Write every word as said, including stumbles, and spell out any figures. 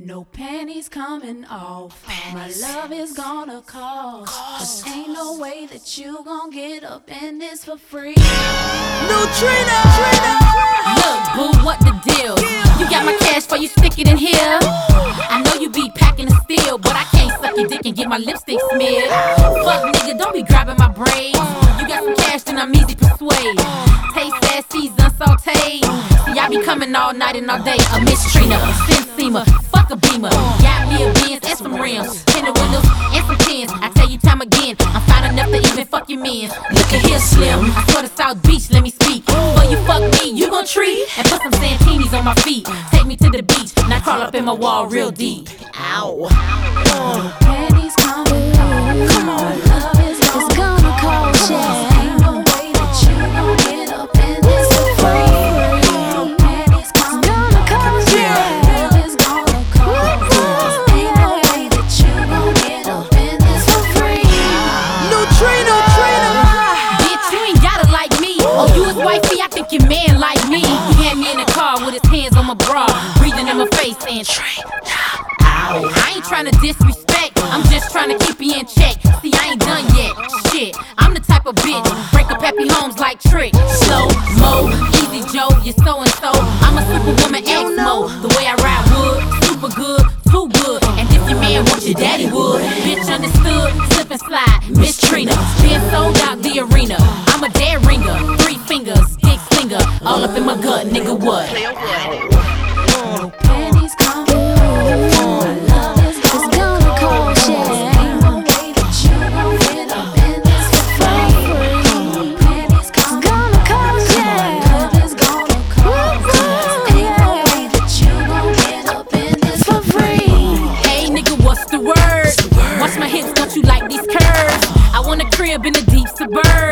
No panties coming off. Panties. My love is gonna cost. Cause ain't no way that you gon' get up in this for free. Neutrino! Look, boo, what the deal? Yeah. You got my cash for you stick it in here. I know you be packing the steel, but I can't suck your dick and get my lipstick smeared. Fuck nigga, don't be grabbing my braids. You got some cash, then I'm easy persuade. Taste that season sauteed. See, I be coming all night and all day. A Miss Trina, a Sin Seamer, fuck a Beamer. Got me a Benz and some rims, tinted windows and some pins. I tell you time again, I'm fine enough to even fuck your men. Look at here, Slim, I swear to South Beach, let me speak. Before you fuck me, you gon' treat and put some Santinis on my feet. Take me to the beach, now crawl up in my wall real deep. Ow. No panties coming off. Come on, love is It's gonna cost ya. ain't no way that you gon' get up in this for free. No panties coming gonna off. cost ya. Love is gonna cost. Ain't no way that you gon' get up in this for free. Neutrino! Bitch, you ain't gotta like me. Oh, you is wifey, I think your man like me. He had me in the car with his hands on my bra, breathing in my face saying, I ain't tryna disrespect, I'm just tryna keep you in check. See, I ain't done yet, shit. I'm the type of bitch, break up happy homes like Trick. Slow mo, easy Joe, you're so and so. I'm a superwoman X-Mo, the way I ride wood, super good, too good. And if your man wants your daddy would, bitch understood, slip and slide, Miss Trina. Been sold out the arena, I'm a dead ringer, three fingers, stick slinger, all up in my gut, nigga what? No panties coming off. My love is It's gonna cost ya. ain't no way that you gon' get up in this for free. No panties coming Gonna cost ya. Love is gonna cost. Ain't no way that you gon' get up in this for free. Hey nigga, what's the word? Watch my hips, don't you like these curves? I want a crib in the deep suburbs.